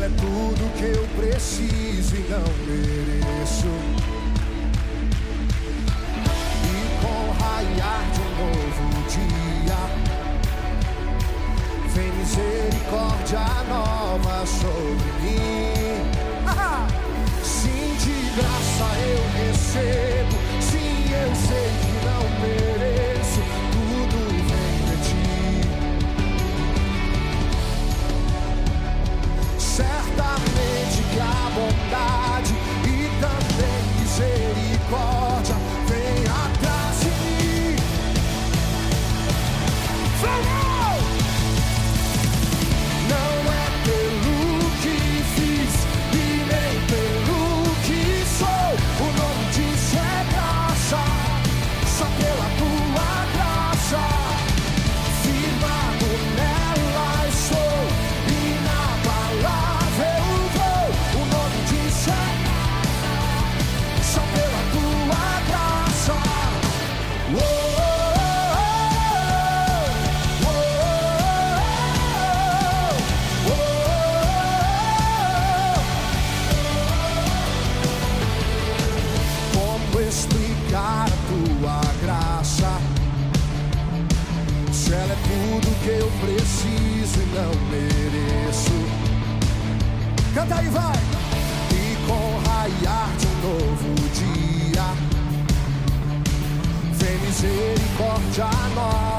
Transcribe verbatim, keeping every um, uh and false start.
ela é tudo que eu preciso e não mereço. E com o raiar de um novo dia, vem misericórdia nova sobre mim. Sim, de graça eu recebo. Sim, eu sei que não mereço. Tudo vem de ti. Certamente que a bondade e também misericórdia vem atrás de mim. Vamos! Não é pelo que fiz e nem pelo que sou. O nome disso é graça, só pela tua graça. Firmado nela estou, inabalável vou. O nome disso é só pela tua graça. Oh, oh, oh, oh, oh, oh. Como explicar a tua graça, se ela é tudo que eu preciso e não mereço? Canta aí, vai! E com o raiar de um novo dia, vem misericórdia nova.